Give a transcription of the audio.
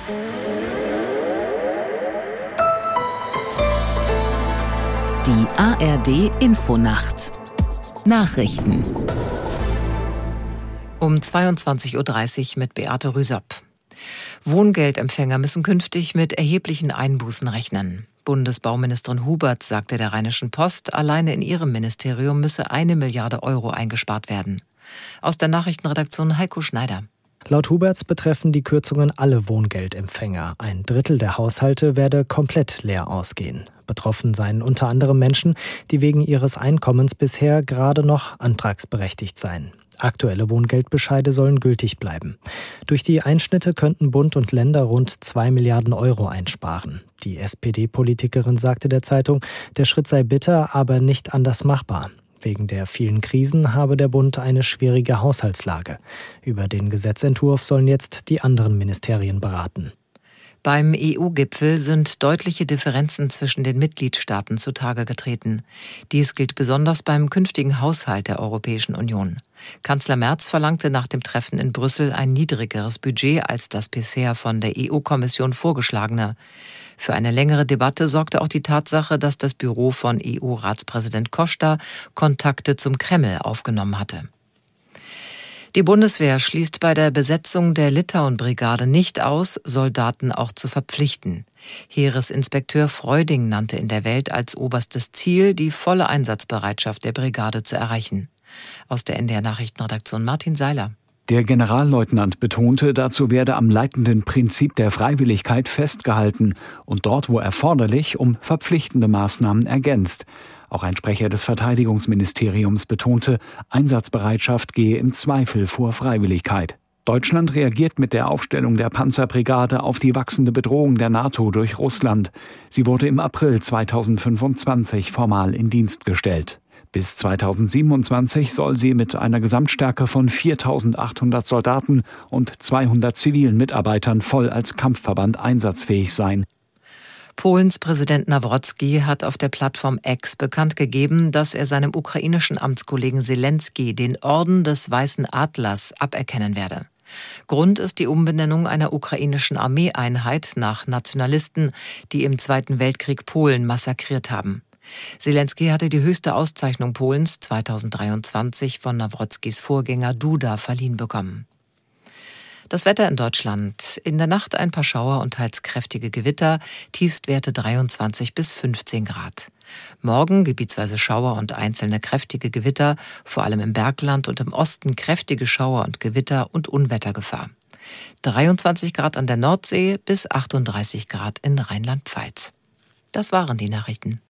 Die ARD-Infonacht. Nachrichten. Um 22:30 Uhr mit Beate Rüsop. Wohngeldempfänger müssen künftig mit erheblichen Einbußen rechnen. Bundesbauministerin Huberts sagte der Rheinischen Post, alleine in ihrem Ministerium müsse 1 Milliarde Euro eingespart werden. Aus der Nachrichtenredaktion Heiko Schneider. Laut Huberts betreffen die Kürzungen alle Wohngeldempfänger. 1/3 der Haushalte werde komplett leer ausgehen. Betroffen seien unter anderem Menschen, die wegen ihres Einkommens bisher gerade noch antragsberechtigt seien. Aktuelle Wohngeldbescheide sollen gültig bleiben. Durch die Einschnitte könnten Bund und Länder rund 2 Milliarden Euro einsparen. Die SPD-Politikerin sagte der Zeitung, der Schritt sei bitter, aber nicht anders machbar. Wegen der vielen Krisen habe der Bund eine schwierige Haushaltslage. Über den Gesetzentwurf sollen jetzt die anderen Ministerien beraten. Beim EU-Gipfel sind deutliche Differenzen zwischen den Mitgliedstaaten zutage getreten. Dies gilt besonders beim künftigen Haushalt der Europäischen Union. Kanzler Merz verlangte nach dem Treffen in Brüssel ein niedrigeres Budget als das bisher von der EU-Kommission vorgeschlagene. Für eine längere Debatte sorgte auch die Tatsache, dass das Büro von EU-Ratspräsident Costa Kontakte zum Kreml aufgenommen hatte. Die Bundeswehr schließt bei der Besetzung der Litauen-Brigade nicht aus, Soldaten auch zu verpflichten. Heeresinspekteur Freuding nannte in der Welt als oberstes Ziel, die volle Einsatzbereitschaft der Brigade zu erreichen. Aus der NDR-Nachrichtenredaktion Martin Seiler. Der Generalleutnant betonte, dazu werde am leitenden Prinzip der Freiwilligkeit festgehalten und dort, wo erforderlich, um verpflichtende Maßnahmen ergänzt. Auch ein Sprecher des Verteidigungsministeriums betonte, Einsatzbereitschaft gehe im Zweifel vor Freiwilligkeit. Deutschland reagiert mit der Aufstellung der Panzerbrigade auf die wachsende Bedrohung der NATO durch Russland. Sie wurde im April 2025 formal in Dienst gestellt. Bis 2027 soll sie mit einer Gesamtstärke von 4.800 Soldaten und 200 zivilen Mitarbeitern voll als Kampfverband einsatzfähig sein. Polens Präsident Nawrocki hat auf der Plattform X bekannt gegeben, dass er seinem ukrainischen Amtskollegen Selenskyj den Orden des Weißen Adlers aberkennen werde. Grund ist die Umbenennung einer ukrainischen Armeeeinheit nach Nationalisten, die im Zweiten Weltkrieg Polen massakriert haben. Selenskyj hatte die höchste Auszeichnung Polens 2023 von Nawrockis Vorgänger Duda verliehen bekommen. Das Wetter in Deutschland. In der Nacht ein paar Schauer und teils kräftige Gewitter, Tiefstwerte 23 bis 15 Grad. Morgen gebietsweise Schauer und einzelne kräftige Gewitter, vor allem im Bergland und im Osten kräftige Schauer und Gewitter und Unwettergefahr. 23 Grad an der Nordsee bis 38 Grad in Rheinland-Pfalz. Das waren die Nachrichten.